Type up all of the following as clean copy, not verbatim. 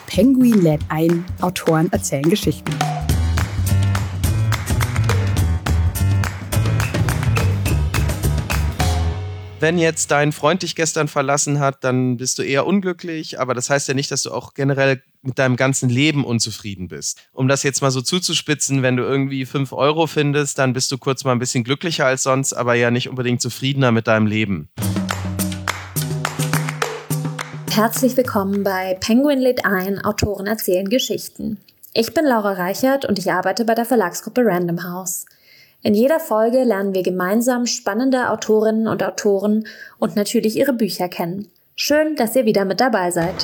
Penguin lädt ein, Autoren erzählen Geschichten. Wenn jetzt dein Freund dich gestern verlassen hat, dann bist du eher unglücklich, aber das heißt ja nicht, dass du auch generell mit deinem ganzen Leben unzufrieden bist. Um das jetzt mal so zuzuspitzen, wenn du irgendwie 5 Euro findest, dann bist du kurz mal ein bisschen glücklicher als sonst, aber ja nicht unbedingt zufriedener mit deinem Leben. Herzlich willkommen bei Penguin lädt ein, Autoren erzählen Geschichten. Ich bin Laura Reichert und ich arbeite bei der Verlagsgruppe Random House. In jeder Folge lernen wir gemeinsam spannende Autorinnen und Autoren und natürlich ihre Bücher kennen. Schön, dass ihr wieder mit dabei seid.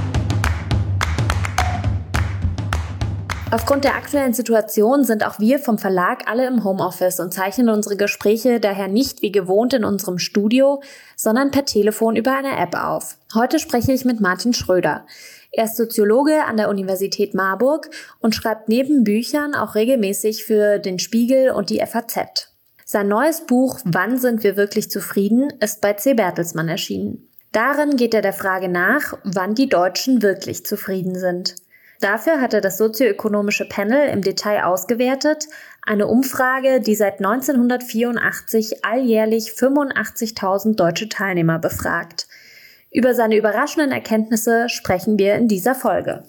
Aufgrund der aktuellen Situation sind auch wir vom Verlag alle im Homeoffice und zeichnen unsere Gespräche daher nicht wie gewohnt in unserem Studio, sondern per Telefon über eine App auf. Heute spreche ich mit Martin Schröder. Er ist Soziologe an der Universität Marburg und schreibt neben Büchern auch regelmäßig für den Spiegel und die FAZ. Sein neues Buch Wann sind wir wirklich zufrieden ist bei C. Bertelsmann erschienen. Darin geht er der Frage nach, wann die Deutschen wirklich zufrieden sind. Dafür hat er das sozioökonomische Panel im Detail ausgewertet, eine Umfrage, die seit 1984 alljährlich 85.000 deutsche Teilnehmer befragt. Über seine überraschenden Erkenntnisse sprechen wir in dieser Folge.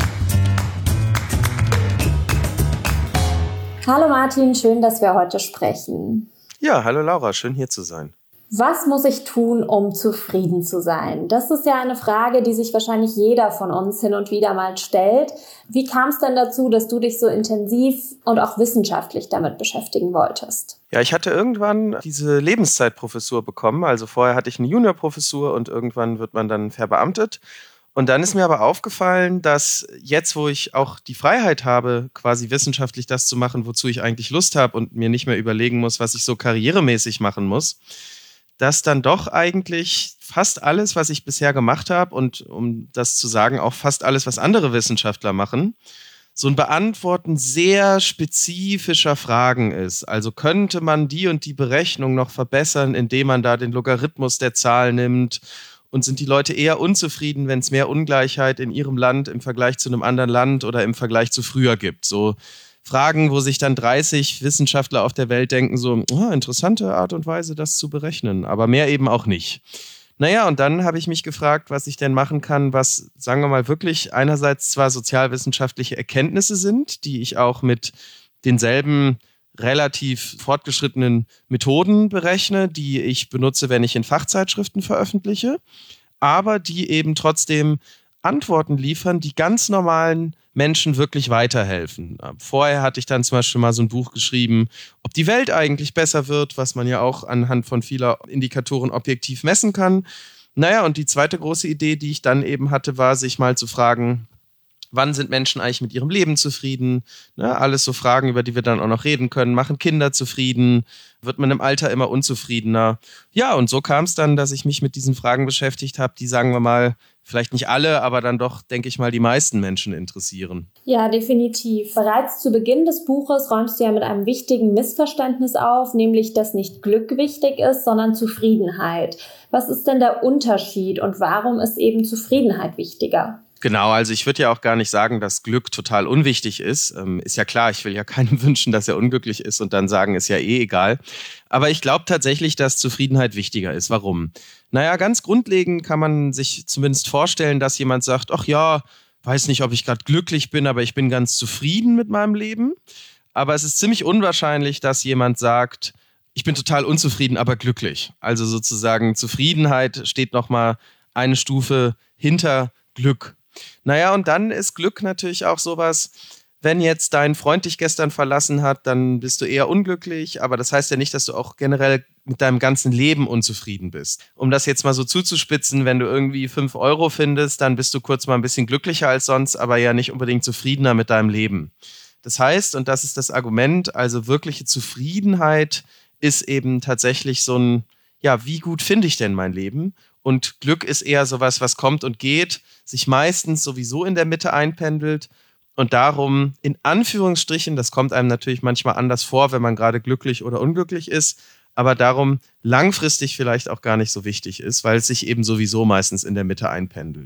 Hallo Martin, schön, dass wir heute sprechen. Ja, hallo Laura, schön hier zu sein. Was muss ich tun, um zufrieden zu sein? Das ist ja eine Frage, die sich wahrscheinlich jeder von uns hin und wieder mal stellt. Wie kam es denn dazu, dass du dich so intensiv und auch wissenschaftlich damit beschäftigen wolltest? Ja, ich hatte irgendwann diese Lebenszeitprofessur bekommen. Also vorher hatte ich eine Juniorprofessur und irgendwann wird man dann verbeamtet. Und dann ist mir aber aufgefallen, dass jetzt, wo ich auch die Freiheit habe, quasi wissenschaftlich das zu machen, wozu ich eigentlich Lust habe und mir nicht mehr überlegen muss, was ich so karrieremäßig machen muss, dass dann doch eigentlich fast alles, was ich bisher gemacht habe und um das zu sagen, auch fast alles, was andere Wissenschaftler machen, so ein Beantworten sehr spezifischer Fragen ist. Also könnte man die und die Berechnung noch verbessern, indem man da den Logarithmus der Zahl nimmt, und sind die Leute eher unzufrieden, wenn es mehr Ungleichheit in ihrem Land im Vergleich zu einem anderen Land oder im Vergleich zu früher gibt. So Fragen, wo sich dann 30 Wissenschaftler auf der Welt denken, so, interessante Art und Weise, das zu berechnen, aber mehr eben auch nicht. Naja, und dann habe ich mich gefragt, was ich denn machen kann, was, sagen wir mal, wirklich einerseits zwar sozialwissenschaftliche Erkenntnisse sind, die ich auch mit denselben relativ fortgeschrittenen Methoden berechne, die ich benutze, wenn ich in Fachzeitschriften veröffentliche, aber die eben trotzdem Antworten liefern, die ganz normalen Menschen wirklich weiterhelfen. Vorher hatte ich dann zum Beispiel mal so ein Buch geschrieben, ob die Welt eigentlich besser wird, was man ja auch anhand von vieler Indikatoren objektiv messen kann. Naja, und die zweite große Idee, die ich dann eben hatte, war, sich mal zu fragen, wann sind Menschen eigentlich mit ihrem Leben zufrieden? Ne, alles so Fragen, über die wir dann auch noch reden können. Machen Kinder zufrieden? Wird man im Alter immer unzufriedener? Ja, und so kam es dann, dass ich mich mit diesen Fragen beschäftigt habe, die, sagen wir mal, vielleicht nicht alle, aber dann doch, denke ich mal, die meisten Menschen interessieren. Ja, definitiv. Bereits zu Beginn des Buches räumst du ja mit einem wichtigen Missverständnis auf, nämlich, dass nicht Glück wichtig ist, sondern Zufriedenheit. Was ist denn der Unterschied und warum ist eben Zufriedenheit wichtiger? Genau, also ich würde ja auch gar nicht sagen, dass Glück total unwichtig ist. Ist ja klar, ich will ja keinem wünschen, dass er unglücklich ist und dann sagen, ist ja eh egal. Aber ich glaube tatsächlich, dass Zufriedenheit wichtiger ist. Warum? Naja, ganz grundlegend kann man sich zumindest vorstellen, dass jemand sagt, ach ja, weiß nicht, ob ich gerade glücklich bin, aber ich bin ganz zufrieden mit meinem Leben. Aber es ist ziemlich unwahrscheinlich, dass jemand sagt, ich bin total unzufrieden, aber glücklich. Also sozusagen Zufriedenheit steht nochmal eine Stufe hinter Glück. Naja, und dann ist Glück natürlich auch sowas, wenn jetzt dein Freund dich gestern verlassen hat, dann bist du eher unglücklich, aber das heißt ja nicht, dass du auch generell mit deinem ganzen Leben unzufrieden bist. Um das jetzt mal so zuzuspitzen, wenn du irgendwie 5 Euro findest, dann bist du kurz mal ein bisschen glücklicher als sonst, aber ja nicht unbedingt zufriedener mit deinem Leben. Das heißt, und das ist das Argument, also wirkliche Zufriedenheit ist eben tatsächlich so ein, ja, wie gut finde ich denn mein Leben? Und Glück ist eher sowas, was kommt und geht, sich meistens sowieso in der Mitte einpendelt und darum in Anführungsstrichen, das kommt einem natürlich manchmal anders vor, wenn man gerade glücklich oder unglücklich ist, aber darum langfristig vielleicht auch gar nicht so wichtig ist, weil es sich eben sowieso meistens in der Mitte einpendelt.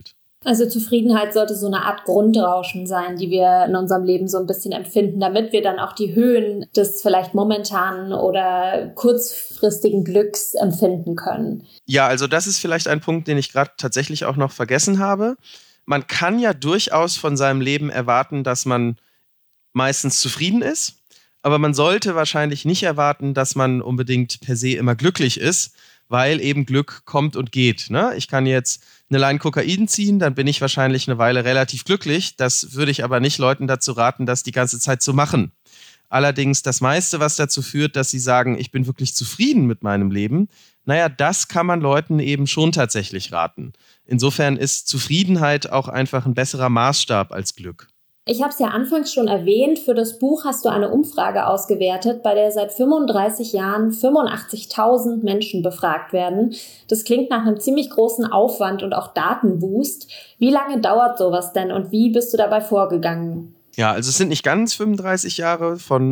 Also Zufriedenheit sollte so eine Art Grundrauschen sein, die wir in unserem Leben so ein bisschen empfinden, damit wir dann auch die Höhen des vielleicht momentanen oder kurzfristigen Glücks empfinden können. Ja, also das ist vielleicht ein Punkt, den ich gerade tatsächlich auch noch vergessen habe. Man kann ja durchaus von seinem Leben erwarten, dass man meistens zufrieden ist, aber man sollte wahrscheinlich nicht erwarten, dass man unbedingt per se immer glücklich ist, weil eben Glück kommt und geht. Ne? Ich kann jetzt eine Line Kokain ziehen, dann bin ich wahrscheinlich eine Weile relativ glücklich. Das würde ich aber nicht Leuten dazu raten, das die ganze Zeit zu machen. Allerdings das meiste, was dazu führt, dass sie sagen, ich bin wirklich zufrieden mit meinem Leben, naja, das kann man Leuten eben schon tatsächlich raten. Insofern ist Zufriedenheit auch einfach ein besserer Maßstab als Glück. Ich habe es ja anfangs schon erwähnt, für das Buch hast du eine Umfrage ausgewertet, bei der seit 35 Jahren 85.000 Menschen befragt werden. Das klingt nach einem ziemlich großen Aufwand und auch Datenboost. Wie lange dauert sowas denn und wie bist du dabei vorgegangen? Ja, also es sind nicht ganz 35 Jahre, von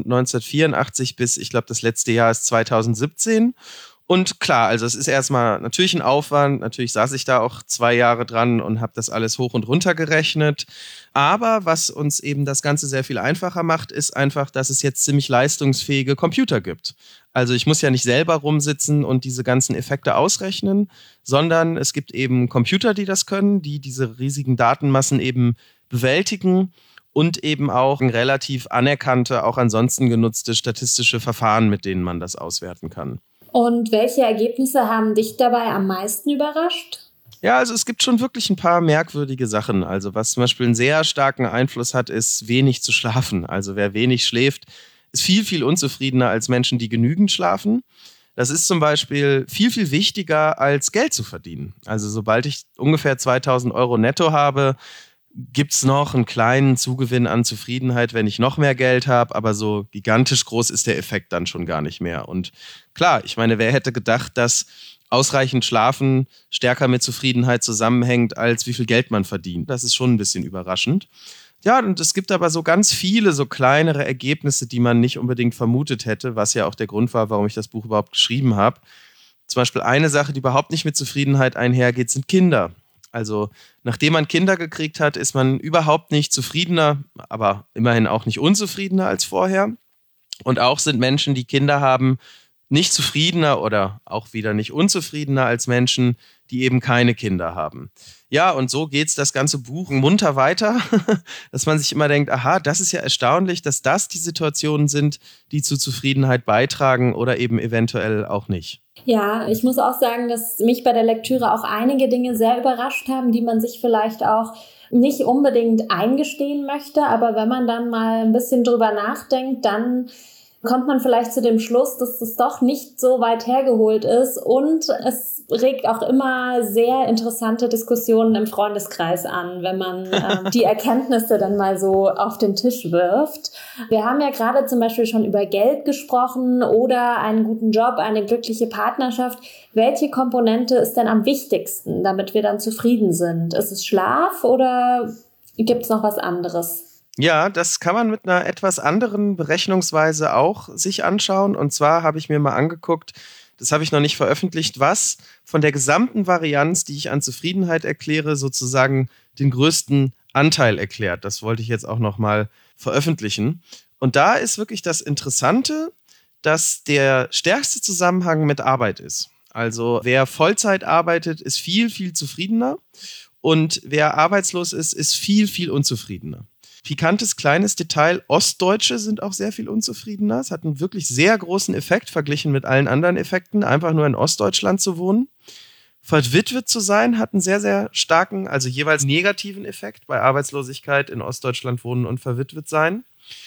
1984 bis, ich glaube, das letzte Jahr ist 2017. Und klar, also es ist erstmal natürlich ein Aufwand. Natürlich saß ich da auch 2 Jahre dran und habe das alles hoch und runter gerechnet. Aber was uns eben das Ganze sehr viel einfacher macht, ist einfach, dass es jetzt ziemlich leistungsfähige Computer gibt. Also ich muss ja nicht selber rumsitzen und diese ganzen Effekte ausrechnen, sondern es gibt eben Computer, die das können, die diese riesigen Datenmassen eben bewältigen und eben auch relativ anerkannte, auch ansonsten genutzte statistische Verfahren, mit denen man das auswerten kann. Und welche Ergebnisse haben dich dabei am meisten überrascht? Ja, also es gibt schon wirklich ein paar merkwürdige Sachen. Also was zum Beispiel einen sehr starken Einfluss hat, ist wenig zu schlafen. Also wer wenig schläft, ist viel, viel unzufriedener als Menschen, die genügend schlafen. Das ist zum Beispiel viel, viel wichtiger als Geld zu verdienen. Also sobald ich ungefähr 2.000 Euro netto habe, gibt es noch einen kleinen Zugewinn an Zufriedenheit, wenn ich noch mehr Geld habe, aber so gigantisch groß ist der Effekt dann schon gar nicht mehr. Und klar, ich meine, wer hätte gedacht, dass ausreichend Schlafen stärker mit Zufriedenheit zusammenhängt, als wie viel Geld man verdient. Das ist schon ein bisschen überraschend. Ja, und es gibt aber so ganz viele so kleinere Ergebnisse, die man nicht unbedingt vermutet hätte, was ja auch der Grund war, warum ich das Buch überhaupt geschrieben habe. Zum Beispiel eine Sache, die überhaupt nicht mit Zufriedenheit einhergeht, sind Kinder. Also nachdem man Kinder gekriegt hat, ist man überhaupt nicht zufriedener, aber immerhin auch nicht unzufriedener als vorher. Und auch sind Menschen, die Kinder haben, nicht zufriedener oder auch wieder nicht unzufriedener als Menschen, die eben keine Kinder haben. Ja, und so geht's das ganze Buch munter weiter, dass man sich immer denkt, aha, das ist ja erstaunlich, dass das die Situationen sind, die zu Zufriedenheit beitragen oder eben eventuell auch nicht. Ja, ich muss auch sagen, dass mich bei der Lektüre auch einige Dinge sehr überrascht haben, die man sich vielleicht auch nicht unbedingt eingestehen möchte, aber wenn man dann mal ein bisschen drüber nachdenkt, dann kommt man vielleicht zu dem Schluss, dass es doch nicht so weit hergeholt ist und es regt auch immer sehr interessante Diskussionen im Freundeskreis an, wenn man die Erkenntnisse dann mal so auf den Tisch wirft. Wir haben ja gerade zum Beispiel schon über Geld gesprochen oder einen guten Job, eine glückliche Partnerschaft. Welche Komponente ist denn am wichtigsten, damit wir dann zufrieden sind? Ist es Schlaf oder gibt es noch was anderes? Ja, das kann man mit einer etwas anderen Berechnungsweise auch sich anschauen. Und zwar habe ich mir mal angeguckt, das habe ich noch nicht veröffentlicht, was von der gesamten Varianz, die ich an Zufriedenheit erkläre, sozusagen den größten Anteil erklärt. Das wollte ich jetzt auch noch mal veröffentlichen. Und da ist wirklich das Interessante, dass der stärkste Zusammenhang mit Arbeit ist. Also wer Vollzeit arbeitet, ist viel, viel zufriedener. Und wer arbeitslos ist, ist viel, viel unzufriedener. Pikantes kleines Detail, Ostdeutsche sind auch sehr viel unzufriedener. Es hat einen wirklich sehr großen Effekt verglichen mit allen anderen Effekten, einfach nur in Ostdeutschland zu wohnen. Verwitwet zu sein hat einen sehr, sehr starken, also jeweils negativen Effekt bei Arbeitslosigkeit in Ostdeutschland wohnen und verwitwet sein.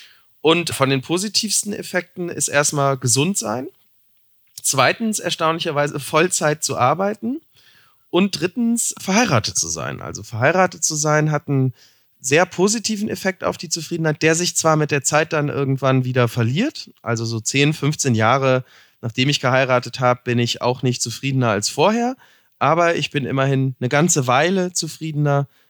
Und von den positivsten Effekten ist erstmal gesund sein. Zweitens erstaunlicherweise Vollzeit zu arbeiten. Und drittens verheiratet zu sein. Also verheiratet zu sein hat einen sehr positiven Effekt auf die Zufriedenheit, der sich zwar mit der Zeit dann irgendwann wieder verliert, also so 10, 15 Jahre nachdem ich geheiratet habe, bin ich auch nicht zufriedener als vorher, aber ich bin immerhin eine ganze Weile zufriedener,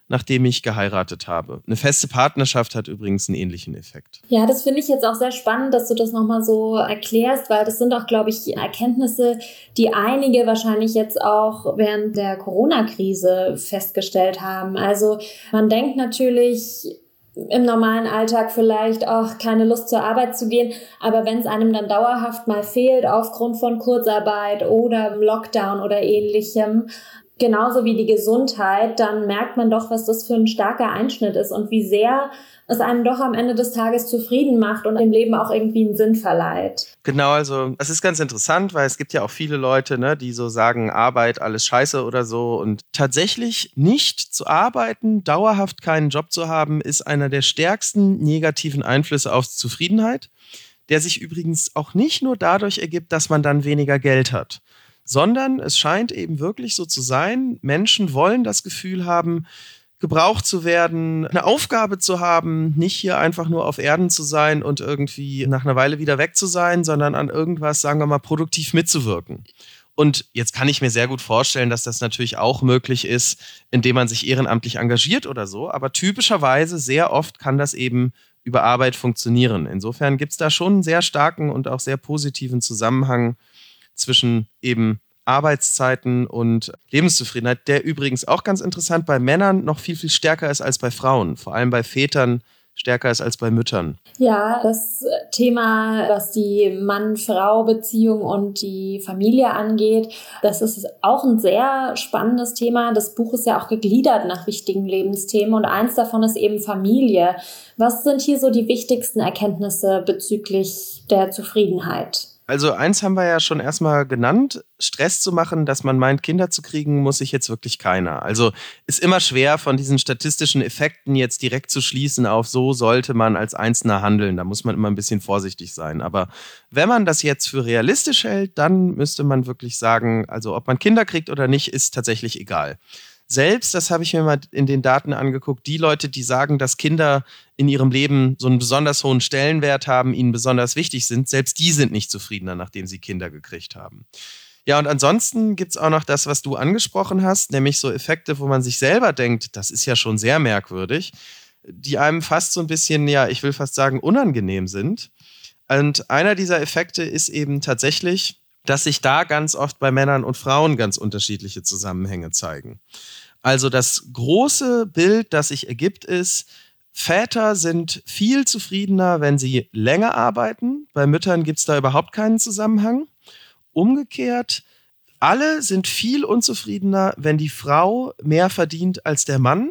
nachdem ich geheiratet habe. Eine feste Partnerschaft hat übrigens einen ähnlichen Effekt. Ja, das finde ich jetzt auch sehr spannend, dass du das nochmal so erklärst, weil das sind auch, glaube ich, Erkenntnisse, die einige wahrscheinlich jetzt auch während der Corona-Krise festgestellt haben. Also man denkt natürlich im normalen Alltag vielleicht auch keine Lust zur Arbeit zu gehen, aber wenn es einem dann dauerhaft mal fehlt aufgrund von Kurzarbeit oder Lockdown oder ähnlichem, genauso wie die Gesundheit, dann merkt man doch, was das für ein starker Einschnitt ist und wie sehr es einem doch am Ende des Tages zufrieden macht und dem Leben auch irgendwie einen Sinn verleiht. Genau, also das ist ganz interessant, weil es gibt ja auch viele Leute, ne, die so sagen, Arbeit, alles scheiße oder so. Und tatsächlich nicht zu arbeiten, dauerhaft keinen Job zu haben, ist einer der stärksten negativen Einflüsse auf Zufriedenheit, der sich übrigens auch nicht nur dadurch ergibt, dass man dann weniger Geld hat, sondern es scheint eben wirklich so zu sein, Menschen wollen das Gefühl haben, gebraucht zu werden, eine Aufgabe zu haben, nicht hier einfach nur auf Erden zu sein und irgendwie nach einer Weile wieder weg zu sein, sondern an irgendwas, sagen wir mal, produktiv mitzuwirken. Und jetzt kann ich mir sehr gut vorstellen, dass das natürlich auch möglich ist, indem man sich ehrenamtlich engagiert oder so, aber typischerweise sehr oft kann das eben über Arbeit funktionieren. Insofern gibt es da schon einen sehr starken und auch sehr positiven Zusammenhang zwischen eben Arbeitszeiten und Lebenszufriedenheit, der übrigens auch ganz interessant bei Männern noch viel, viel stärker ist als bei Frauen, vor allem bei Vätern stärker ist als bei Müttern. Ja, das Thema, was die Mann-Frau-Beziehung und die Familie angeht, das ist auch ein sehr spannendes Thema. Das Buch ist ja auch gegliedert nach wichtigen Lebensthemen und eins davon ist eben Familie. Was sind hier so die wichtigsten Erkenntnisse bezüglich der Zufriedenheit? Also eins haben wir ja schon erstmal genannt, Stress zu machen, dass man meint, Kinder zu kriegen, muss sich jetzt wirklich keiner. Also ist immer schwer, von diesen statistischen Effekten jetzt direkt zu schließen auf, so sollte man als Einzelner handeln. Da muss man immer ein bisschen vorsichtig sein. Aber wenn man das jetzt für realistisch hält, dann müsste man wirklich sagen, also ob man Kinder kriegt oder nicht, ist tatsächlich egal. Selbst, das habe ich mir mal in den Daten angeguckt, die Leute, die sagen, dass Kinder in ihrem Leben so einen besonders hohen Stellenwert haben, ihnen besonders wichtig sind, selbst die sind nicht zufriedener, nachdem sie Kinder gekriegt haben. Ja, und ansonsten gibt es auch noch das, was du angesprochen hast, nämlich so Effekte, wo man sich selber denkt, das ist ja schon sehr merkwürdig, die einem fast so ein bisschen, ja, ich will fast sagen, unangenehm sind. Und einer dieser Effekte ist eben tatsächlich, dass sich da ganz oft bei Männern und Frauen ganz unterschiedliche Zusammenhänge zeigen. Also das große Bild, das sich ergibt, ist, Väter sind viel zufriedener, wenn sie länger arbeiten. Bei Müttern gibt es da überhaupt keinen Zusammenhang. Umgekehrt, alle sind viel unzufriedener, wenn die Frau mehr verdient als der Mann.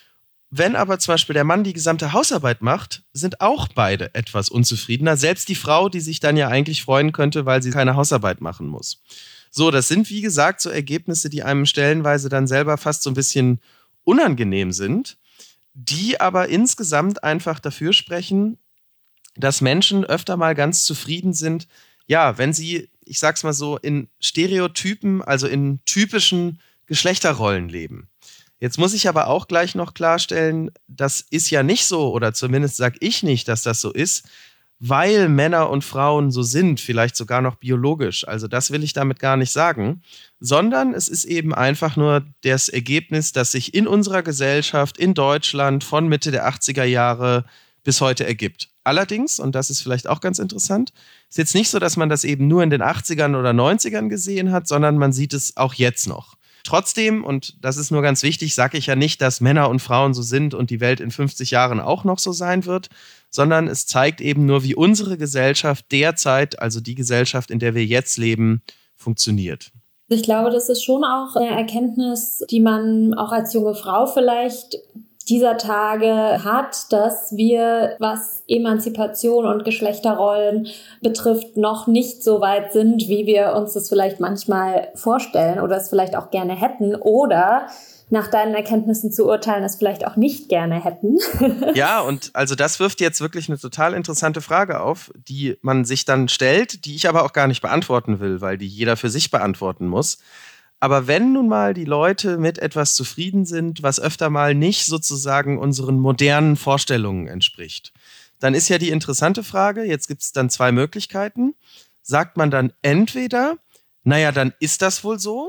Wenn aber zum Beispiel der Mann die gesamte Hausarbeit macht, sind auch beide etwas unzufriedener. Selbst die Frau, die sich dann ja eigentlich freuen könnte, weil sie keine Hausarbeit machen muss. So, das sind wie gesagt so Ergebnisse, die einem stellenweise dann selber fast so ein bisschen unangenehm sind, die aber insgesamt einfach dafür sprechen, dass Menschen öfter mal ganz zufrieden sind, ja, wenn sie, ich sag's mal so, in Stereotypen, also in typischen Geschlechterrollen leben. Jetzt muss ich aber auch gleich noch klarstellen, das ist ja nicht so, oder zumindest sage ich nicht, dass das so ist, weil Männer und Frauen so sind, vielleicht sogar noch biologisch. Also das will ich damit gar nicht sagen, sondern es ist eben einfach nur das Ergebnis, das sich in unserer Gesellschaft in Deutschland von Mitte der 80er Jahre bis heute ergibt. Allerdings, und das ist vielleicht auch ganz interessant, ist jetzt nicht so, dass man das eben nur in den 80ern oder 90ern gesehen hat, sondern man sieht es auch jetzt noch. Trotzdem, und das ist nur ganz wichtig, sage ich ja nicht, dass Männer und Frauen so sind und die Welt in 50 Jahren auch noch so sein wird, sondern es zeigt eben nur, wie unsere Gesellschaft derzeit, also die Gesellschaft, in der wir jetzt leben, funktioniert. Ich glaube, das ist schon auch eine Erkenntnis, die man auch als junge Frau vielleicht dieser Tage hat, dass wir, was Emanzipation und Geschlechterrollen betrifft, noch nicht so weit sind, wie wir uns das vielleicht manchmal vorstellen oder es vielleicht auch gerne hätten oder nach deinen Erkenntnissen zu urteilen, es vielleicht auch nicht gerne hätten. Ja, und also das wirft jetzt wirklich eine total interessante Frage auf, die man sich dann stellt, die ich aber auch gar nicht beantworten will, weil die jeder für sich beantworten muss. Aber wenn nun mal die Leute mit etwas zufrieden sind, was öfter mal nicht sozusagen unseren modernen Vorstellungen entspricht, dann ist ja die interessante Frage, jetzt gibt es dann zwei Möglichkeiten. Sagt man dann entweder, naja, dann ist das wohl so,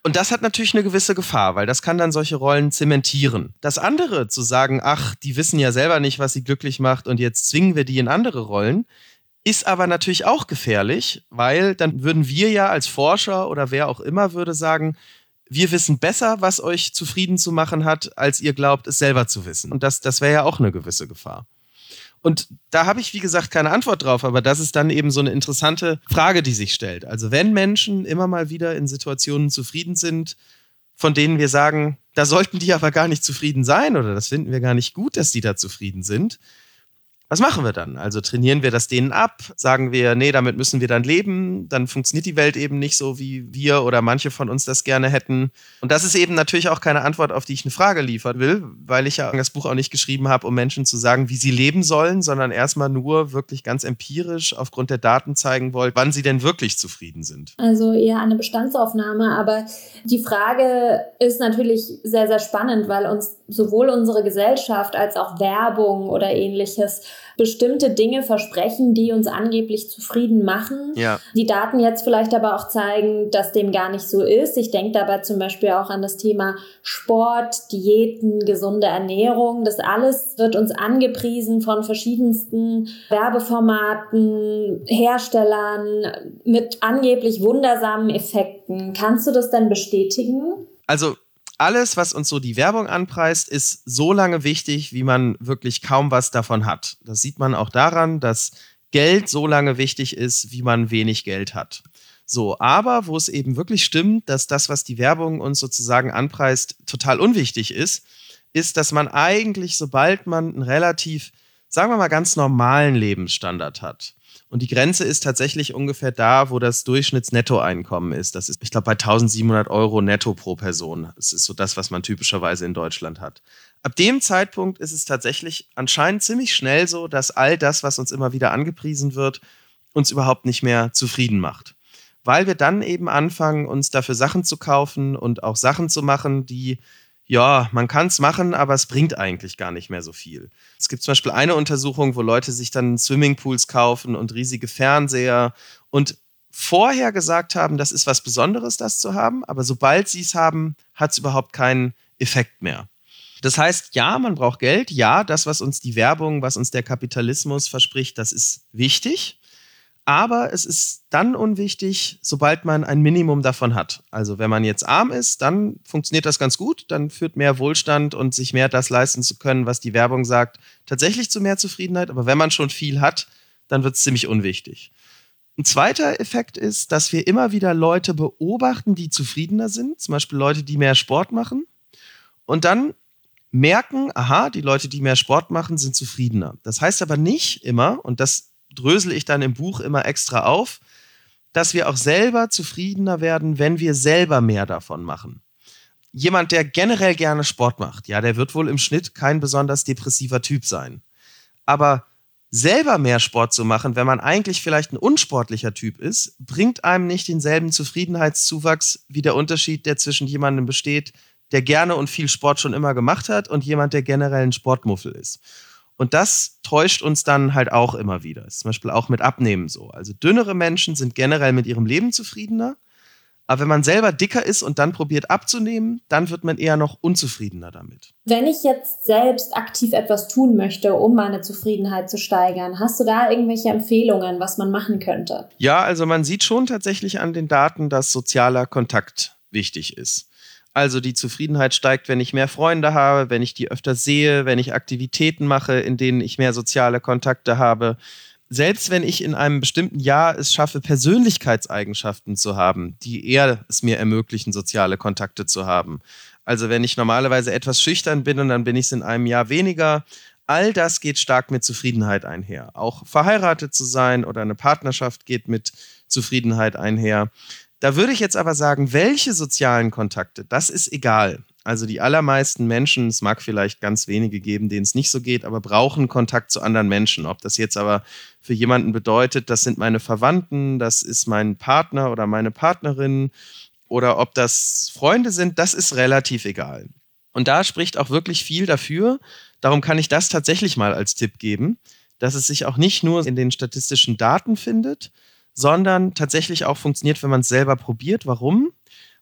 Und das hat natürlich eine gewisse Gefahr, weil das kann dann solche Rollen zementieren. Das andere, zu sagen, ach, die wissen ja selber nicht, was sie glücklich macht und jetzt zwingen wir die in andere Rollen, ist aber natürlich auch gefährlich, weil dann würden wir ja als Forscher oder wer auch immer würde sagen, wir wissen besser, was euch zufrieden zu machen hat, als ihr glaubt, es selber zu wissen. Und das wäre ja auch eine gewisse Gefahr. Und da habe ich, wie gesagt, keine Antwort drauf, aber das ist dann eben so eine interessante Frage, die sich stellt. Also wenn Menschen immer mal wieder in Situationen zufrieden sind, von denen wir sagen, da sollten die aber gar nicht zufrieden sein oder das finden wir gar nicht gut, dass die da zufrieden sind, was machen wir dann? Also trainieren wir das denen ab? Sagen wir, nee, damit müssen wir dann leben? Dann funktioniert die Welt eben nicht so, wie wir oder manche von uns das gerne hätten. Und das ist eben natürlich auch keine Antwort, auf die ich eine Frage liefern will, weil ich ja das Buch auch nicht geschrieben habe, um Menschen zu sagen, wie sie leben sollen, sondern erstmal nur wirklich ganz empirisch aufgrund der Daten zeigen wollte, wann sie denn wirklich zufrieden sind. Also eher eine Bestandsaufnahme, aber die Frage ist natürlich sehr, sehr spannend, weil uns sowohl unsere Gesellschaft als auch Werbung oder ähnliches bestimmte Dinge versprechen, die uns angeblich zufrieden machen. Ja. Die Daten jetzt vielleicht aber auch zeigen, dass dem gar nicht so ist. Ich denke dabei zum Beispiel auch an das Thema Sport, Diäten, gesunde Ernährung. Das alles wird uns angepriesen von verschiedensten Werbeformaten, Herstellern mit angeblich wundersamen Effekten. Kannst du das denn bestätigen? Also alles, was uns so die Werbung anpreist, ist so lange wichtig, wie man wirklich kaum was davon hat. Das sieht man auch daran, dass Geld so lange wichtig ist, wie man wenig Geld hat. So, aber wo es eben wirklich stimmt, dass das, was die Werbung uns sozusagen anpreist, total unwichtig ist, dass man eigentlich, sobald man einen relativ, sagen wir mal, ganz normalen Lebensstandard hat, und die Grenze ist tatsächlich ungefähr da, wo das Durchschnittsnettoeinkommen ist. Das ist, ich glaube, bei 1.700 € netto pro Person. Das ist so das, was man typischerweise in Deutschland hat. Ab dem Zeitpunkt ist es tatsächlich anscheinend ziemlich schnell so, dass all das, was uns immer wieder angepriesen wird, uns überhaupt nicht mehr zufrieden macht. Weil wir dann eben anfangen, uns dafür Sachen zu kaufen und auch Sachen zu machen, die, ja, man kann es machen, aber es bringt eigentlich gar nicht mehr so viel. Es gibt zum Beispiel eine Untersuchung, wo Leute sich dann Swimmingpools kaufen und riesige Fernseher und vorher gesagt haben, das ist was Besonderes, das zu haben, aber sobald sie es haben, hat es überhaupt keinen Effekt mehr. Das heißt, ja, man braucht Geld, ja, das, was uns die Werbung, was uns der Kapitalismus verspricht, das ist wichtig. Aber es ist dann unwichtig, sobald man ein Minimum davon hat. Also wenn man jetzt arm ist, dann funktioniert das ganz gut. Dann führt mehr Wohlstand und sich mehr das leisten zu können, was die Werbung sagt, tatsächlich zu mehr Zufriedenheit. Aber wenn man schon viel hat, dann wird es ziemlich unwichtig. Ein zweiter Effekt ist, dass wir immer wieder Leute beobachten, die zufriedener sind. Zum Beispiel Leute, die mehr Sport machen. Und dann merken, aha, die Leute, die mehr Sport machen, sind zufriedener. Das heißt aber nicht immer, und das drösel ich dann im Buch immer extra auf, dass wir auch selber zufriedener werden, wenn wir selber mehr davon machen. Jemand, der generell gerne Sport macht, ja, der wird wohl im Schnitt kein besonders depressiver Typ sein. Aber selber mehr Sport zu machen, wenn man eigentlich vielleicht ein unsportlicher Typ ist, bringt einem nicht denselben Zufriedenheitszuwachs wie der Unterschied, der zwischen jemandem besteht, der gerne und viel Sport schon immer gemacht hat und jemand, der generell ein Sportmuffel ist. Und das täuscht uns dann halt auch immer wieder. Das ist zum Beispiel auch mit Abnehmen so. Also dünnere Menschen sind generell mit ihrem Leben zufriedener. Aber wenn man selber dicker ist und dann probiert abzunehmen, dann wird man eher noch unzufriedener damit. Wenn ich jetzt selbst aktiv etwas tun möchte, um meine Zufriedenheit zu steigern, hast du da irgendwelche Empfehlungen, was man machen könnte? Ja, also man sieht schon tatsächlich an den Daten, dass sozialer Kontakt wichtig ist. Also die Zufriedenheit steigt, wenn ich mehr Freunde habe, wenn ich die öfter sehe, wenn ich Aktivitäten mache, in denen ich mehr soziale Kontakte habe. Selbst wenn ich in einem bestimmten Jahr es schaffe, Persönlichkeitseigenschaften zu haben, die eher es mir ermöglichen, soziale Kontakte zu haben. Also wenn ich normalerweise etwas schüchtern bin und dann bin ich es in einem Jahr weniger, all das geht stark mit Zufriedenheit einher. Auch verheiratet zu sein oder eine Partnerschaft geht mit Zufriedenheit einher. Da würde ich jetzt aber sagen, welche sozialen Kontakte, das ist egal. Also die allermeisten Menschen, es mag vielleicht ganz wenige geben, denen es nicht so geht, aber brauchen Kontakt zu anderen Menschen. Ob das jetzt aber für jemanden bedeutet, das sind meine Verwandten, das ist mein Partner oder meine Partnerin oder ob das Freunde sind, das ist relativ egal. Und da spricht auch wirklich viel dafür. Darum kann ich das tatsächlich mal als Tipp geben, dass es sich auch nicht nur in den statistischen Daten findet, sondern tatsächlich auch funktioniert, wenn man es selber probiert. Warum? Weil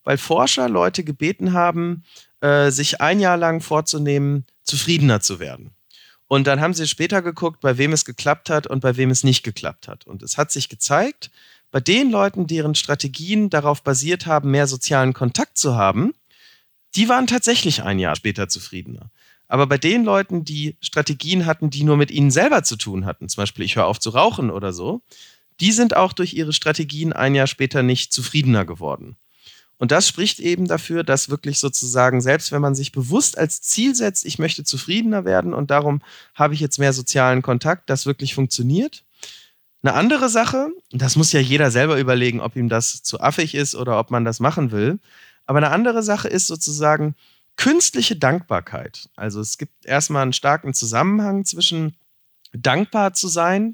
weil Forscher Leute gebeten haben, sich ein Jahr lang vorzunehmen, zufriedener zu werden. Und dann haben sie später geguckt, bei wem es geklappt hat und bei wem es nicht geklappt hat. Und es hat sich gezeigt, bei den Leuten, deren Strategien darauf basiert haben, mehr sozialen Kontakt zu haben, die waren tatsächlich ein Jahr später zufriedener. Aber bei den Leuten, die Strategien hatten, die nur mit ihnen selber zu tun hatten, zum Beispiel ich höre auf zu rauchen oder so, die sind auch durch ihre Strategien ein Jahr später nicht zufriedener geworden. Und das spricht eben dafür, dass wirklich sozusagen, selbst wenn man sich bewusst als Ziel setzt, ich möchte zufriedener werden und darum habe ich jetzt mehr sozialen Kontakt, das wirklich funktioniert. Eine andere Sache, das muss ja jeder selber überlegen, ob ihm das zu affig ist oder ob man das machen will, aber eine andere Sache ist sozusagen künstliche Dankbarkeit. Also es gibt erstmal einen starken Zusammenhang zwischen dankbar zu sein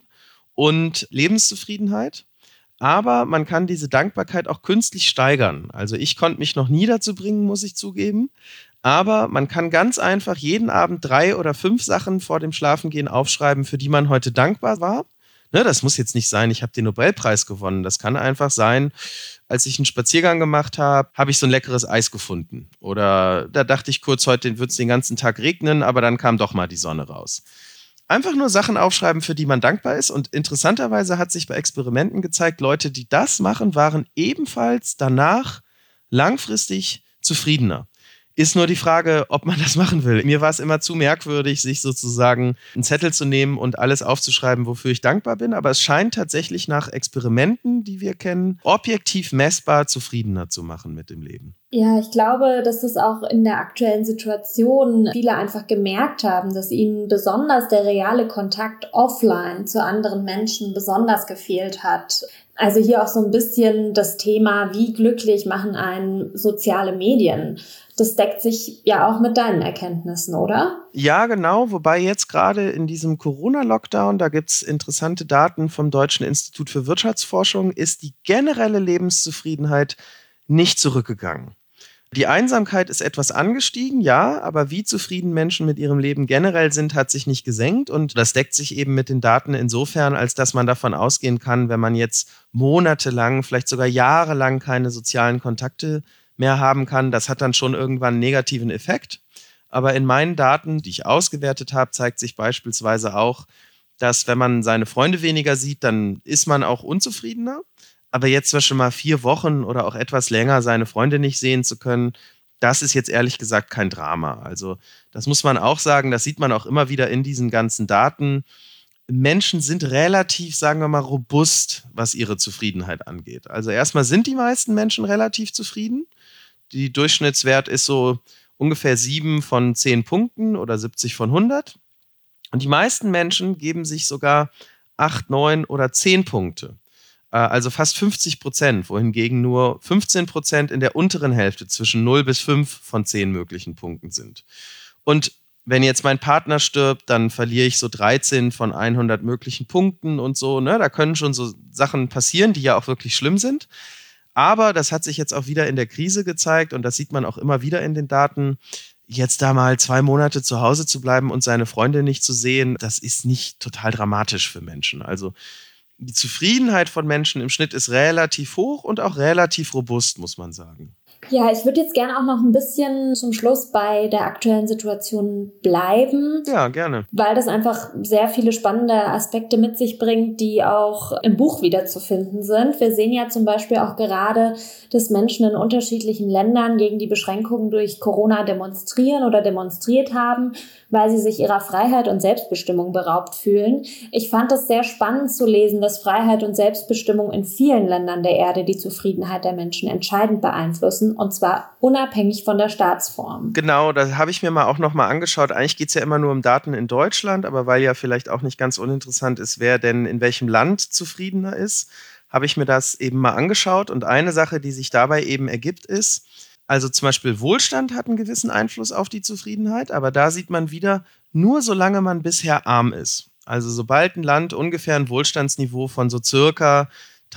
und Lebenszufriedenheit. Aber man kann diese Dankbarkeit auch künstlich steigern. Also ich konnte mich noch nie dazu bringen, muss ich zugeben. Aber man kann ganz einfach jeden Abend 3 oder 5 Sachen vor dem Schlafengehen aufschreiben, für die man heute dankbar war. Ne, das muss jetzt nicht sein, ich habe den Nobelpreis gewonnen. Das kann einfach sein, als ich einen Spaziergang gemacht habe, habe ich so ein leckeres Eis gefunden. Oder da dachte ich kurz, heute wird es den ganzen Tag regnen, aber dann kam doch mal die Sonne raus. Einfach nur Sachen aufschreiben, für die man dankbar ist. Und interessanterweise hat sich bei Experimenten gezeigt, Leute, die das machen, waren ebenfalls danach langfristig zufriedener. Ist nur die Frage, ob man das machen will. Mir war es immer zu merkwürdig, sich sozusagen einen Zettel zu nehmen und alles aufzuschreiben, wofür ich dankbar bin. Aber es scheint tatsächlich nach Experimenten, die wir kennen, objektiv messbar zufriedener zu machen mit dem Leben. Ja, ich glaube, dass es auch in der aktuellen Situation viele einfach gemerkt haben, dass ihnen besonders der reale Kontakt offline zu anderen Menschen besonders gefehlt hat. Also hier auch so ein bisschen das Thema, wie glücklich machen einen soziale Medien. Das deckt sich ja auch mit deinen Erkenntnissen, oder? Ja, genau. Wobei jetzt gerade in diesem Corona-Lockdown, da gibt es interessante Daten vom Deutschen Institut für Wirtschaftsforschung, ist die generelle Lebenszufriedenheit nicht zurückgegangen. Die Einsamkeit ist etwas angestiegen, ja, aber wie zufrieden Menschen mit ihrem Leben generell sind, hat sich nicht gesenkt. Und das deckt sich eben mit den Daten insofern, als dass man davon ausgehen kann, wenn man jetzt monatelang, vielleicht sogar jahrelang keine sozialen Kontakte mehr haben kann, das hat dann schon irgendwann einen negativen Effekt. Aber in meinen Daten, die ich ausgewertet habe, zeigt sich beispielsweise auch, dass wenn man seine Freunde weniger sieht, dann ist man auch unzufriedener. Aber jetzt zum Beispiel mal 4 Wochen oder auch etwas länger seine Freunde nicht sehen zu können, das ist jetzt ehrlich gesagt kein Drama. Also das muss man auch sagen, das sieht man auch immer wieder in diesen ganzen Daten. Menschen sind relativ, sagen wir mal, robust, was ihre Zufriedenheit angeht. Also erstmal sind die meisten Menschen relativ zufrieden. Die Durchschnittswert ist so ungefähr 7 von 10 Punkten oder 70 von 100. Und die meisten Menschen geben sich sogar 8, 9 oder 10 Punkte. Also fast 50%, wohingegen nur 15% in der unteren Hälfte zwischen 0 bis 5 von 10 möglichen Punkten sind. Und wenn jetzt mein Partner stirbt, dann verliere ich so 13 von 100 möglichen Punkten und so. Ne? Da können schon so Sachen passieren, die ja auch wirklich schlimm sind. Aber das hat sich jetzt auch wieder in der Krise gezeigt und das sieht man auch immer wieder in den Daten. Jetzt da mal 2 Monate zu Hause zu bleiben und seine Freunde nicht zu sehen, das ist nicht total dramatisch für Menschen. Also die Zufriedenheit von Menschen im Schnitt ist relativ hoch und auch relativ robust, muss man sagen. Ja, ich würde jetzt gerne auch noch ein bisschen zum Schluss bei der aktuellen Situation bleiben. Ja, gerne. Weil das einfach sehr viele spannende Aspekte mit sich bringt, die auch im Buch wiederzufinden sind. Wir sehen ja zum Beispiel auch gerade, dass Menschen in unterschiedlichen Ländern gegen die Beschränkungen durch Corona demonstrieren oder demonstriert haben, weil sie sich ihrer Freiheit und Selbstbestimmung beraubt fühlen. Ich fand es sehr spannend zu lesen, dass Freiheit und Selbstbestimmung in vielen Ländern der Erde die Zufriedenheit der Menschen entscheidend beeinflussen, und zwar unabhängig von der Staatsform. Genau, das habe ich mir auch noch mal angeschaut. Eigentlich geht es ja immer nur um Daten in Deutschland, aber weil ja vielleicht auch nicht ganz uninteressant ist, wer denn in welchem Land zufriedener ist, habe ich mir das eben mal angeschaut. Und eine Sache, die sich dabei eben ergibt, ist, also zum Beispiel Wohlstand hat einen gewissen Einfluss auf die Zufriedenheit, aber da sieht man wieder, nur solange man bisher arm ist. Also sobald ein Land ungefähr ein Wohlstandsniveau von so circa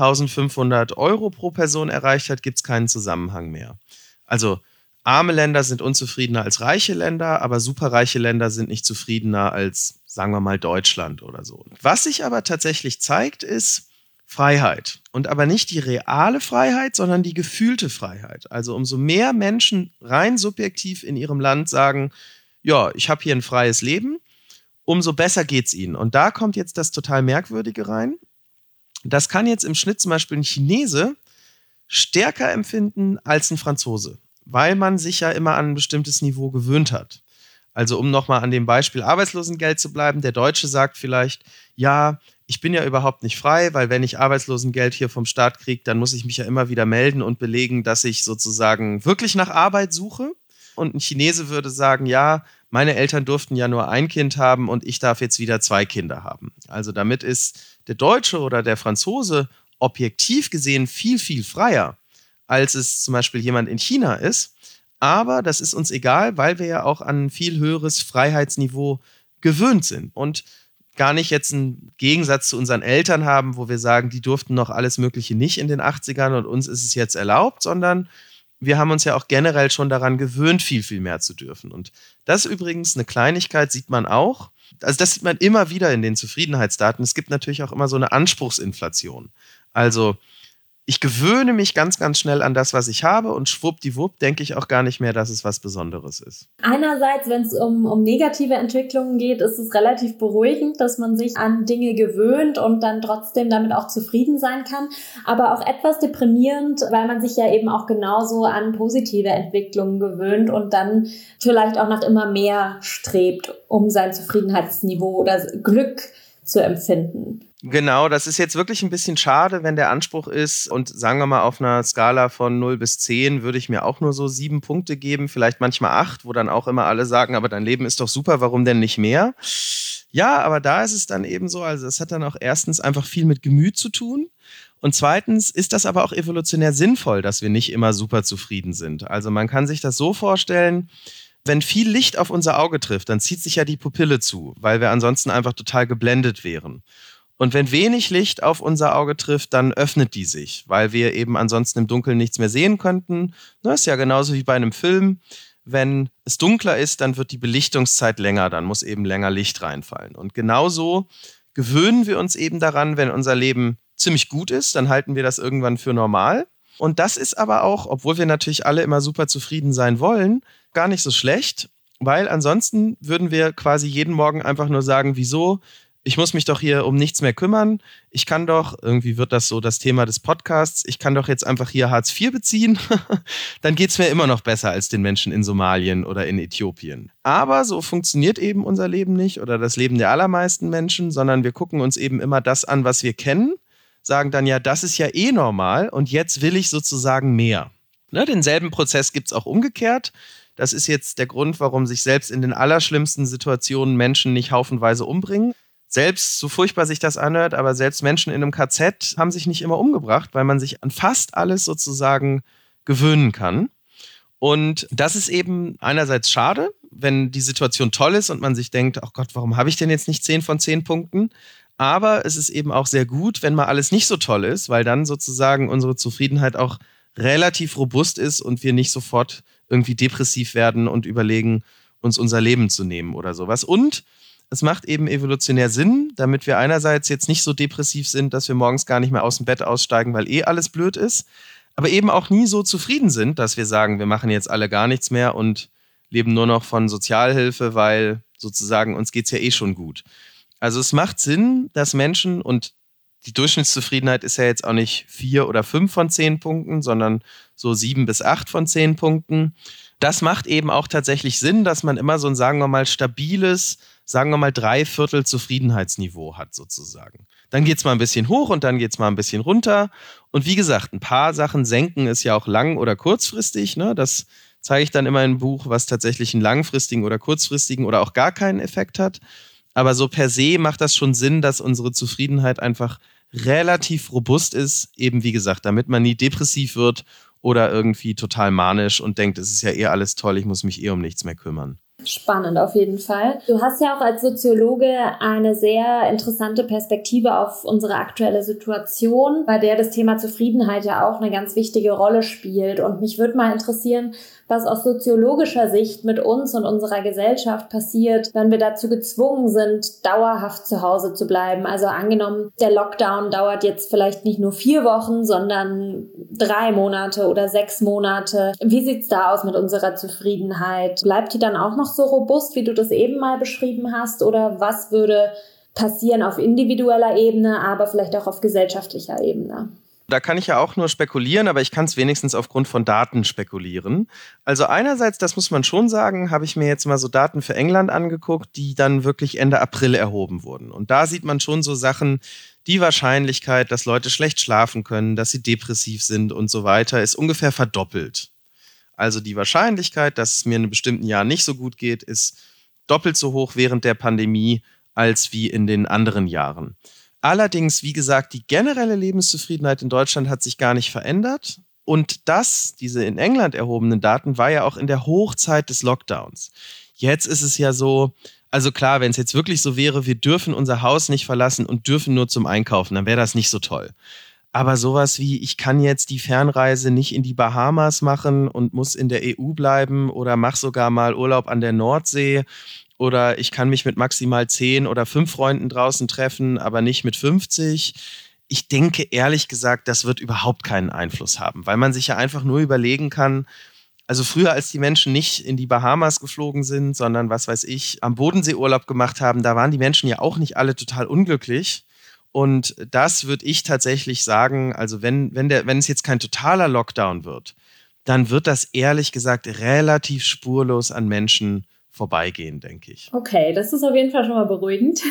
1.500 € pro Person erreicht hat, gibt es keinen Zusammenhang mehr. Also arme Länder sind unzufriedener als reiche Länder, aber superreiche Länder sind nicht zufriedener als, sagen wir mal, Deutschland oder so. Was sich aber tatsächlich zeigt, ist, Freiheit. Und aber nicht die reale Freiheit, sondern die gefühlte Freiheit. Also umso mehr Menschen rein subjektiv in ihrem Land sagen, ja, ich habe hier ein freies Leben, umso besser geht's ihnen. Und da kommt jetzt das total Merkwürdige rein. Das kann jetzt im Schnitt zum Beispiel ein Chinese stärker empfinden als ein Franzose, weil man sich ja immer an ein bestimmtes Niveau gewöhnt hat. Also um nochmal an dem Beispiel Arbeitslosengeld zu bleiben, der Deutsche sagt vielleicht, ja, ich bin ja überhaupt nicht frei, weil wenn ich Arbeitslosengeld hier vom Staat kriege, dann muss ich mich ja immer wieder melden und belegen, dass ich sozusagen wirklich nach Arbeit suche. Und ein Chinese würde sagen, ja, meine Eltern durften ja nur ein Kind haben und ich darf jetzt wieder 2 Kinder haben. Also damit ist der Deutsche oder der Franzose objektiv gesehen viel, viel freier, als es zum Beispiel jemand in China ist. Aber das ist uns egal, weil wir ja auch an ein viel höheres Freiheitsniveau gewöhnt sind und gar nicht jetzt einen Gegensatz zu unseren Eltern haben, wo wir sagen, die durften noch alles Mögliche nicht in den 80ern und uns ist es jetzt erlaubt, sondern wir haben uns ja auch generell schon daran gewöhnt, viel, viel mehr zu dürfen. Und das übrigens, eine Kleinigkeit, sieht man auch. Also das sieht man immer wieder in den Zufriedenheitsdaten. Es gibt natürlich auch immer so eine Anspruchsinflation. Also ich gewöhne mich ganz, ganz schnell an das, was ich habe und schwuppdiwupp denke ich auch gar nicht mehr, dass es was Besonderes ist. Einerseits, wenn es um negative Entwicklungen geht, ist es relativ beruhigend, dass man sich an Dinge gewöhnt und dann trotzdem damit auch zufrieden sein kann. Aber auch etwas deprimierend, weil man sich ja eben auch genauso an positive Entwicklungen gewöhnt und dann vielleicht auch nach immer mehr strebt, um sein Zufriedenheitsniveau oder Glück zu empfinden. Genau, das ist jetzt wirklich ein bisschen schade, wenn der Anspruch ist und sagen wir mal auf einer Skala von 0 bis 10 würde ich mir auch nur so 7 Punkte geben, vielleicht manchmal 8, wo dann auch immer alle sagen, aber dein Leben ist doch super, warum denn nicht mehr? Ja, aber da ist es dann eben so, also es hat dann auch erstens einfach viel mit Gemüt zu tun und zweitens ist das aber auch evolutionär sinnvoll, dass wir nicht immer super zufrieden sind. Also man kann sich das so vorstellen, wenn viel Licht auf unser Auge trifft, dann zieht sich ja die Pupille zu, weil wir ansonsten einfach total geblendet wären. Und wenn wenig Licht auf unser Auge trifft, dann öffnet die sich, weil wir eben ansonsten im Dunkeln nichts mehr sehen könnten. Das ist ja genauso wie bei einem Film. Wenn es dunkler ist, dann wird die Belichtungszeit länger, dann muss eben länger Licht reinfallen. Und genauso gewöhnen wir uns eben daran, wenn unser Leben ziemlich gut ist, dann halten wir das irgendwann für normal. Und das ist aber auch, obwohl wir natürlich alle immer super zufrieden sein wollen, gar nicht so schlecht, weil ansonsten würden wir quasi jeden Morgen einfach nur sagen, wieso? Ich muss mich doch hier um nichts mehr kümmern. Ich kann doch, irgendwie wird das so das Thema des Podcasts, ich kann doch jetzt einfach hier Hartz IV beziehen. Dann geht es mir immer noch besser als den Menschen in Somalien oder in Äthiopien. Aber so funktioniert eben unser Leben nicht oder das Leben der allermeisten Menschen, sondern wir gucken uns eben immer das an, was wir kennen, sagen dann, ja, das ist ja eh normal und jetzt will ich sozusagen mehr. Ne, denselben Prozess gibt es auch umgekehrt. Das ist jetzt der Grund, warum sich selbst in den allerschlimmsten Situationen Menschen nicht haufenweise umbringen. Selbst, so furchtbar sich das anhört, aber selbst Menschen in einem KZ haben sich nicht immer umgebracht, weil man sich an fast alles sozusagen gewöhnen kann. Und das ist eben einerseits schade, wenn die Situation toll ist und man sich denkt, ach Gott, warum habe ich denn jetzt nicht 10 von 10 Punkten? Aber es ist eben auch sehr gut, wenn mal alles nicht so toll ist, weil dann sozusagen unsere Zufriedenheit auch relativ robust ist und wir nicht sofort irgendwie depressiv werden und überlegen, uns unser Leben zu nehmen oder sowas. Und es macht eben evolutionär Sinn, damit wir einerseits jetzt nicht so depressiv sind, dass wir morgens gar nicht mehr aus dem Bett aussteigen, weil eh alles blöd ist, aber eben auch nie so zufrieden sind, dass wir sagen, wir machen jetzt alle gar nichts mehr und leben nur noch von Sozialhilfe, weil sozusagen uns geht's ja eh schon gut. Also es macht Sinn, dass Menschen, und die Durchschnittszufriedenheit ist ja jetzt auch nicht 4 oder 5 von 10 Punkten, sondern so 7 bis 8 von 10 Punkten. Das macht eben auch tatsächlich Sinn, dass man immer so ein, sagen wir mal, stabiles, sagen wir mal 3/4 Zufriedenheitsniveau hat sozusagen. Dann geht's mal ein bisschen hoch und dann geht's mal ein bisschen runter. Und wie gesagt, ein paar Sachen senken es ja auch lang- oder kurzfristig. Ne? Das zeige ich dann immer im Buch, was tatsächlich einen langfristigen oder kurzfristigen oder auch gar keinen Effekt hat. Aber so per se macht das schon Sinn, dass unsere Zufriedenheit einfach relativ robust ist. Eben wie gesagt, damit man nie depressiv wird oder irgendwie total manisch und denkt, es ist ja eh alles toll, ich muss mich eh um nichts mehr kümmern. Spannend auf jeden Fall. Du hast ja auch als Soziologe eine sehr interessante Perspektive auf unsere aktuelle Situation, bei der das Thema Zufriedenheit ja auch eine ganz wichtige Rolle spielt. Und mich würde mal interessieren, was aus soziologischer Sicht mit uns und unserer Gesellschaft passiert, wenn wir dazu gezwungen sind, dauerhaft zu Hause zu bleiben. Also angenommen, der Lockdown dauert jetzt vielleicht nicht nur 4 Wochen, sondern 3 Monate oder 6 Monate. Wie sieht's da aus mit unserer Zufriedenheit? Bleibt die dann auch noch so robust, wie du das eben mal beschrieben hast? Oder was würde passieren auf individueller Ebene, aber vielleicht auch auf gesellschaftlicher Ebene? Da kann ich ja auch nur spekulieren, aber ich kann es wenigstens aufgrund von Daten spekulieren. Also einerseits, das muss man schon sagen, habe ich mir jetzt mal so Daten für England angeguckt, die dann wirklich Ende April erhoben wurden. Und da sieht man schon so Sachen, die Wahrscheinlichkeit, dass Leute schlecht schlafen können, dass sie depressiv sind und so weiter, ist ungefähr verdoppelt. Also die Wahrscheinlichkeit, dass es mir in einem bestimmten Jahr nicht so gut geht, ist doppelt so hoch während der Pandemie als wie in den anderen Jahren. Allerdings, wie gesagt, die generelle Lebenszufriedenheit in Deutschland hat sich gar nicht verändert. Und diese in England erhobenen Daten, war ja auch in der Hochzeit des Lockdowns. Jetzt ist es ja so, also klar, wenn es jetzt wirklich so wäre, wir dürfen unser Haus nicht verlassen und dürfen nur zum Einkaufen, dann wäre das nicht so toll. Aber sowas wie, ich kann jetzt die Fernreise nicht in die Bahamas machen und muss in der EU bleiben oder mache sogar mal Urlaub an der Nordsee. Oder ich kann mich mit maximal 10 oder 5 Freunden draußen treffen, aber nicht mit 50. Ich denke ehrlich gesagt, das wird überhaupt keinen Einfluss haben, weil man sich ja einfach nur überlegen kann, also früher, als die Menschen nicht in die Bahamas geflogen sind, sondern was weiß ich, am Bodensee Urlaub gemacht haben, da waren die Menschen ja auch nicht alle total unglücklich. Und das würde ich tatsächlich sagen, also wenn es jetzt kein totaler Lockdown wird, dann wird das ehrlich gesagt relativ spurlos an Menschen vorbeigehen, denke ich. Okay, das ist auf jeden Fall schon mal beruhigend.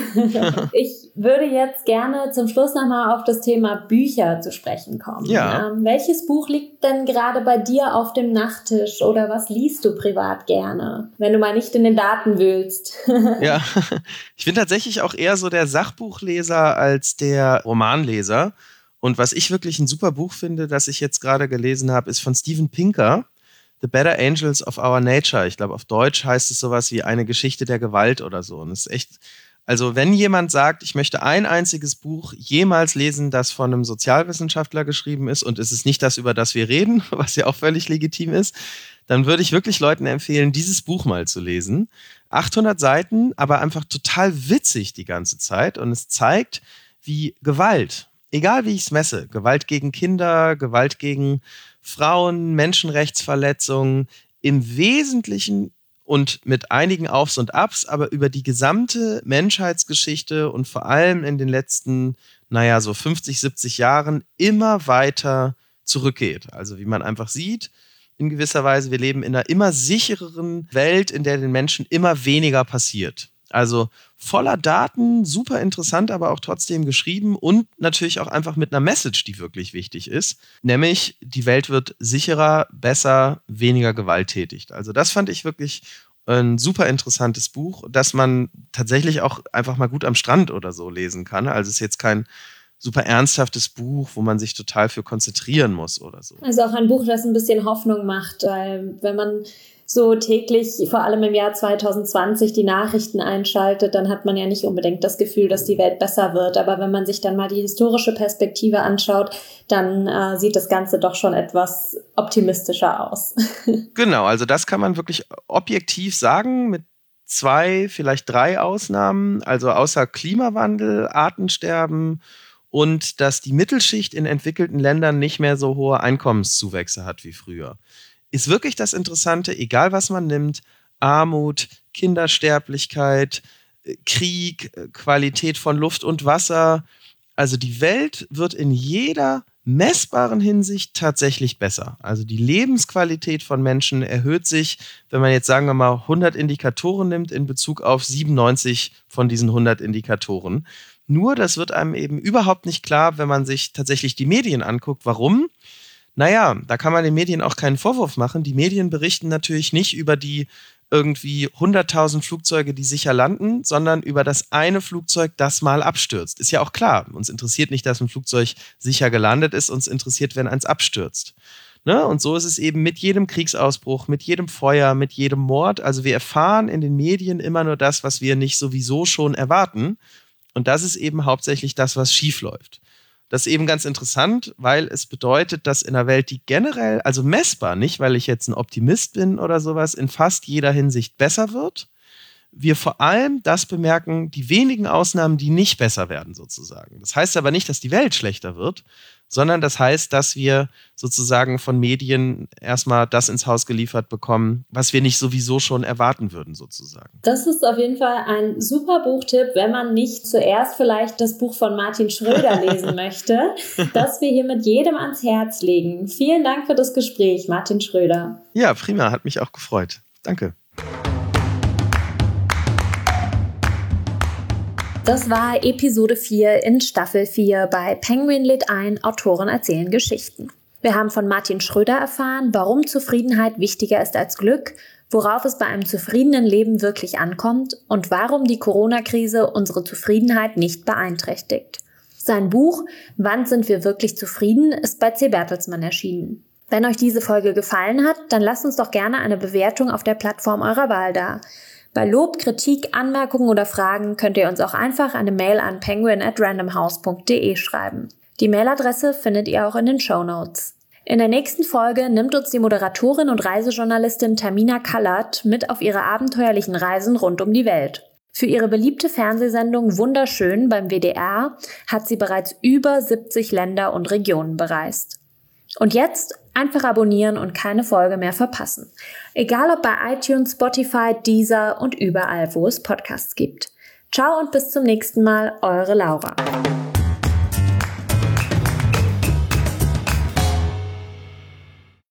Ich würde jetzt gerne zum Schluss nochmal auf das Thema Bücher zu sprechen kommen. Ja. Welches Buch liegt denn gerade bei dir auf dem Nachttisch oder was liest du privat gerne, wenn du mal nicht in den Daten wühlst? Ja, ich bin tatsächlich auch eher so der Sachbuchleser als der Romanleser. Und was ich wirklich ein super Buch finde, das ich jetzt gerade gelesen habe, ist von Steven Pinker. The Better Angels of Our Nature. Ich glaube, auf Deutsch heißt es sowas wie eine Geschichte der Gewalt oder so. Und es ist echt, also wenn jemand sagt, ich möchte ein einziges Buch jemals lesen, das von einem Sozialwissenschaftler geschrieben ist und es ist nicht das, über das wir reden, was ja auch völlig legitim ist, dann würde ich wirklich Leuten empfehlen, dieses Buch mal zu lesen. 800 Seiten, aber einfach total witzig die ganze Zeit. Und es zeigt, wie Gewalt, egal wie ich es messe, Gewalt gegen Kinder, Gewalt gegen Frauen, Menschenrechtsverletzungen im Wesentlichen und mit einigen Aufs und Abs, aber über die gesamte Menschheitsgeschichte und vor allem in den letzten, so 50, 70 Jahren immer weiter zurückgeht. Also wie man einfach sieht, in gewisser Weise, wir leben in einer immer sichereren Welt, in der den Menschen immer weniger passiert. Also voller Daten, super interessant, aber auch trotzdem geschrieben und natürlich auch einfach mit einer Message, die wirklich wichtig ist. Nämlich, die Welt wird sicherer, besser, weniger gewalttätig. Also das fand ich wirklich ein super interessantes Buch, das man tatsächlich auch einfach mal gut am Strand oder so lesen kann. Also es ist jetzt kein super ernsthaftes Buch, wo man sich total für konzentrieren muss oder so. Also auch ein Buch, das ein bisschen Hoffnung macht, weil wenn man so täglich, vor allem im Jahr 2020, die Nachrichten einschaltet, dann hat man ja nicht unbedingt das Gefühl, dass die Welt besser wird. Aber wenn man sich dann mal die historische Perspektive anschaut, dann sieht das Ganze doch schon etwas optimistischer aus. Genau, also das kann man wirklich objektiv sagen, mit 2, vielleicht 3 Ausnahmen. Also außer Klimawandel, Artensterben und dass die Mittelschicht in entwickelten Ländern nicht mehr so hohe Einkommenszuwächse hat wie früher. Ist wirklich das Interessante, egal was man nimmt, Armut, Kindersterblichkeit, Krieg, Qualität von Luft und Wasser. Also die Welt wird in jeder messbaren Hinsicht tatsächlich besser. Also die Lebensqualität von Menschen erhöht sich, wenn man jetzt sagen wir mal 100 Indikatoren nimmt in Bezug auf 97 von diesen 100 Indikatoren. Nur das wird einem eben überhaupt nicht klar, wenn man sich tatsächlich die Medien anguckt. Warum? Da kann man den Medien auch keinen Vorwurf machen. Die Medien berichten natürlich nicht über die irgendwie 100.000 Flugzeuge, die sicher landen, sondern über das eine Flugzeug, das mal abstürzt. Ist ja auch klar. Uns interessiert nicht, dass ein Flugzeug sicher gelandet ist. Uns interessiert, wenn eins abstürzt. Ne? Und so ist es eben mit jedem Kriegsausbruch, mit jedem Feuer, mit jedem Mord. Also wir erfahren in den Medien immer nur das, was wir nicht sowieso schon erwarten. Und das ist eben hauptsächlich das, was schief läuft. Das ist eben ganz interessant, weil es bedeutet, dass in einer Welt, die generell, also messbar, nicht weil ich jetzt ein Optimist bin oder sowas, in fast jeder Hinsicht besser wird, wir vor allem das bemerken, die wenigen Ausnahmen, die nicht besser werden sozusagen. Das heißt aber nicht, dass die Welt schlechter wird, sondern das heißt, dass wir sozusagen von Medien erstmal das ins Haus geliefert bekommen, was wir nicht sowieso schon erwarten würden sozusagen. Das ist auf jeden Fall ein super Buchtipp, wenn man nicht zuerst vielleicht das Buch von Martin Schröder lesen möchte, das wir hier mit jedem ans Herz legen. Vielen Dank für das Gespräch, Martin Schröder. Ja, prima, hat mich auch gefreut. Danke. Das war Episode 4 in Staffel 4 bei Penguin lädt ein, Autoren erzählen Geschichten. Wir haben von Martin Schröder erfahren, warum Zufriedenheit wichtiger ist als Glück, worauf es bei einem zufriedenen Leben wirklich ankommt und warum die Corona-Krise unsere Zufriedenheit nicht beeinträchtigt. Sein Buch »Wann sind wir wirklich zufrieden« ist bei C. Bertelsmann erschienen. Wenn euch diese Folge gefallen hat, dann lasst uns doch gerne eine Bewertung auf der Plattform eurer Wahl da. Bei Lob, Kritik, Anmerkungen oder Fragen könnt ihr uns auch einfach eine Mail an penguin@randomhouse.de schreiben. Die Mailadresse findet ihr auch in den Shownotes. In der nächsten Folge nimmt uns die Moderatorin und Reisejournalistin Tamina Kallert mit auf ihre abenteuerlichen Reisen rund um die Welt. Für ihre beliebte Fernsehsendung Wunderschön beim WDR hat sie bereits über 70 Länder und Regionen bereist. Und jetzt einfach abonnieren und keine Folge mehr verpassen. Egal ob bei iTunes, Spotify, Deezer und überall, wo es Podcasts gibt. Ciao und bis zum nächsten Mal, eure Laura.